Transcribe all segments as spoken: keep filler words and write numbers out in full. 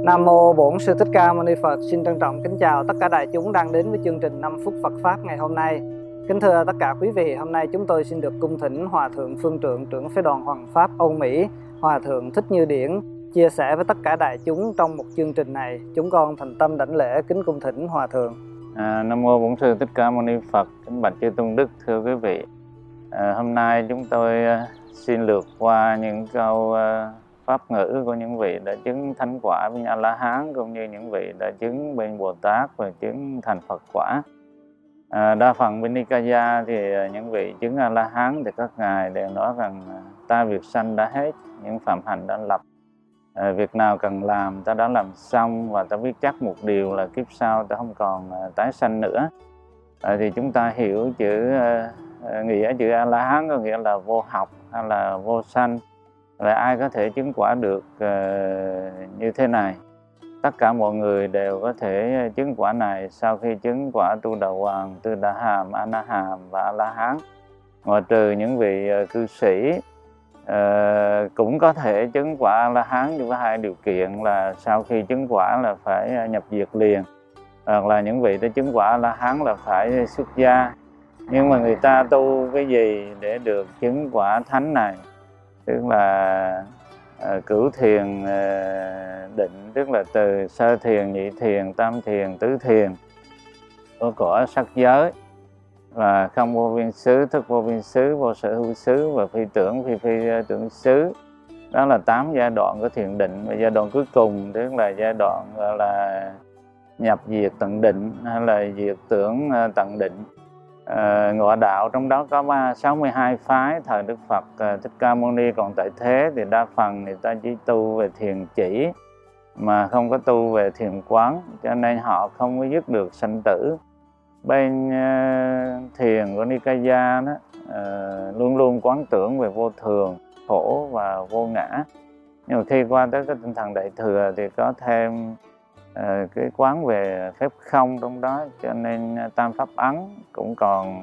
Nam mô Bổn Sư Thích Ca Mâu Ni Phật. Xin trân trọng kính chào tất cả đại chúng đang đến với chương trình năm phút Phật pháp ngày hôm nay. Kính thưa tất cả quý vị, hôm nay chúng tôi xin được cung thỉnh Hòa thượng Phương Trượng, trưởng phái đoàn Hoàng pháp Âu Mỹ, Hòa thượng Thích Như Điển chia sẻ với tất cả đại chúng trong một chương trình này. Chúng con thành tâm đảnh lễ kính cung thỉnh Hòa thượng. À, Nam mô Bổn Sư Thích Ca Mâu Ni Phật. Kính bạch chư tôn đức, thưa quý vị. À, hôm nay chúng tôi xin lược qua những câu pháp ngữ của những vị đã chứng thánh quả bên A La Hán, cũng như những vị đã chứng bên Bồ Tát và chứng thành Phật quả. À, đa phần bên Nikaya thì những vị chứng A La Hán thì các ngài đều nói rằng ta việc sanh đã hết, những phạm hạnh đã lập, à, việc nào cần làm ta đã làm xong, và ta biết chắc một điều là kiếp sau ta không còn tái sanh nữa. À, thì chúng ta hiểu chữ uh, nghĩa chữ A La Hán có nghĩa là vô học hay là vô sanh. Và ai có thể chứng quả được uh, như thế này? Tất cả mọi người đều có thể chứng quả này sau khi chứng quả Tu Đà Hoàng, Tư Đà Hàm, A Na Hàm và A La Hán. Ngoại trừ những vị uh, cư sĩ uh, cũng có thể chứng quả A La Hán, nhưng với hai điều kiện là sau khi chứng quả là phải nhập diệt liền, hoặc là những vị đã chứng quả A La Hán là phải xuất gia. Nhưng mà người ta tu cái gì để được chứng quả thánh này? Tức là uh, cửu thiền uh, định, tức là từ sơ thiền, nhị thiền, tam thiền, tứ thiền của cõi sắc giới, và không vô biên xứ, thức vô biên xứ, vô sở hữu xứ và phi tưởng, phi phi tưởng xứ. Đó là tám giai đoạn của thiền định. Và giai đoạn cuối cùng tức là giai đoạn gọi là nhập diệt tận định, hay là diệt tưởng tận định. À, ngộ đạo trong đó có sáu mươi hai phái. Thời Đức Phật à, Thích Ca Mâu Ni còn tại thế thì đa phần người ta chỉ tu về thiền chỉ mà không có tu về thiền quán, cho nên họ không có dứt được sanh tử. Bên uh, thiền của Nikaya đó uh, luôn luôn quán tưởng về vô thường, khổ và vô ngã. Nhưng mà khi qua tới cái tinh thần Đại Thừa thì có thêm uh, cái quán về phép không trong đó, cho nên tam pháp ấn cũng còn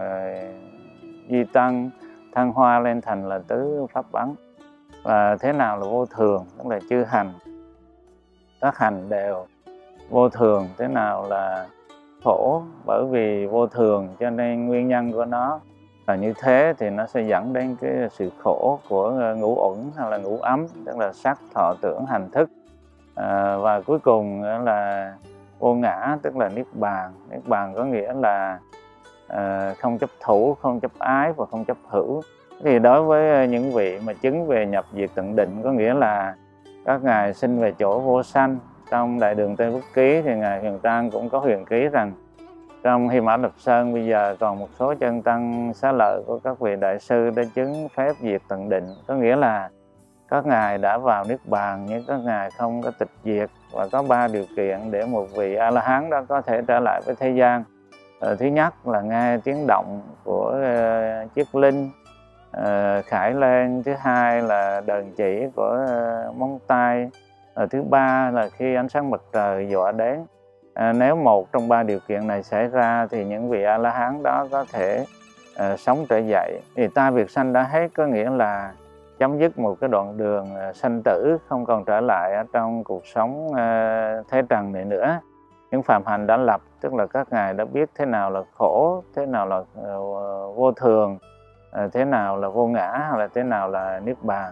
uh, di tăng thăng hoa lên thành là tứ pháp ấn. Và thế nào là vô thường? Tức là chư hành, các hành đều vô thường. Thế nào là khổ? Bởi vì vô thường cho nên nguyên nhân của nó là như thế, thì nó sẽ dẫn đến cái sự khổ của ngũ uẩn hay là ngũ ấm, tức là sắc, thọ, tưởng, hành, thức. À, và cuối cùng là vô ngã, tức là niết bàn. Niết bàn có nghĩa là à, không chấp thủ, không chấp ái và không chấp hữu. Thì đối với những vị mà chứng về nhập diệt tận định, có nghĩa là các ngài sinh về chỗ vô sanh. Trong Đại Đường Tây Phước Ký thì ngài Huyền Trang cũng có huyền ký rằng trong Hy Mã Lập Sơn bây giờ còn một số chân tăng xá lợi của các vị đại sư đã chứng phép diệt tận định. Có nghĩa là các ngài đã vào niết bàn nhưng các ngài không có tịch diệt. Và có ba điều kiện để một vị A La Hán đó có thể trở lại với thế gian. Ờ, thứ nhất là nghe tiếng động của uh, chiếc linh uh, khải lên. Thứ hai là đờn chỉ của uh, móng tay. Ờ, thứ ba là khi ánh sáng mặt trời dọa đến. À, nếu một trong ba điều kiện này xảy ra thì những vị A La Hán đó có thể uh, sống trở dậy. Thì ta việc sanh đã hết có nghĩa là chấm dứt một cái đoạn đường uh, sanh tử, không còn trở lại ở trong cuộc sống uh, thế trần này nữa. Những phạm hạnh đã lập, tức là các ngài đã biết thế nào là khổ, thế nào là uh, vô thường, uh, thế nào là vô ngã, hay là thế nào là niết bàn.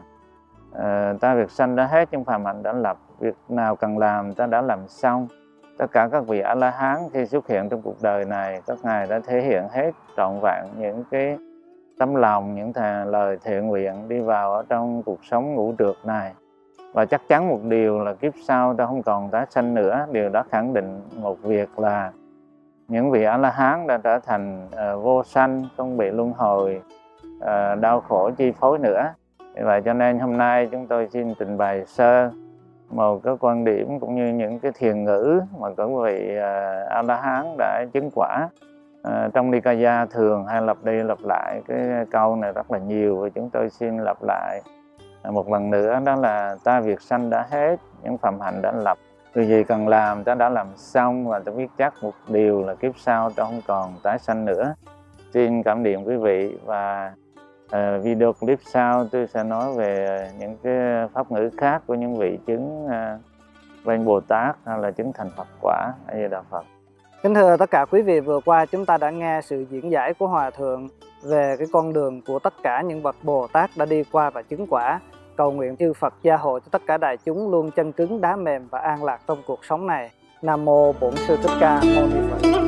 Uh, ta việc sanh đã hết, những phạm hạnh đã lập, việc nào cần làm ta đã làm xong. Tất cả các vị A La Hán khi xuất hiện trong cuộc đời này, các ngài đã thể hiện hết trọn vẹn những cái tấm lòng, những lời thiện nguyện đi vào ở trong cuộc sống ngũ trược này. Và chắc chắn một điều là kiếp sau ta không còn tái sanh nữa. Điều đó khẳng định một việc là những vị A La Hán đã trở thành uh, vô sanh, không bị luân hồi, uh, đau khổ chi phối nữa. Vì vậy cho nên hôm nay chúng tôi xin trình bày sơ một cái quan điểm cũng như những cái thiền ngữ mà các vị uh, A La Hán đã chứng quả. Uh, trong Nikaya thường hay lặp đi lặp lại cái câu này rất là nhiều, và chúng tôi xin lặp lại uh, một lần nữa, đó là ta việc sanh đã hết, những phạm hạnh đã lập, điều gì cần làm ta đã làm xong, và ta biết chắc một điều là kiếp sau ta không còn tái sanh nữa. Xin cảm niệm quý vị, và uh, video clip sau tôi sẽ nói về những cái pháp ngữ khác của những vị chứng uh, bên Bồ Tát hay là chứng thành Phật quả. A Di Đà Phật. Kính thưa tất cả quý vị, vừa qua chúng ta đã nghe sự diễn giải của Hòa Thượng về cái con đường của tất cả những bậc Bồ Tát đã đi qua và chứng quả. Cầu nguyện chư Phật gia hộ cho tất cả đại chúng luôn chân cứng đá mềm và an lạc trong cuộc sống này. Nam mô Bổn Sư Thích Ca Mâu Ni Phật.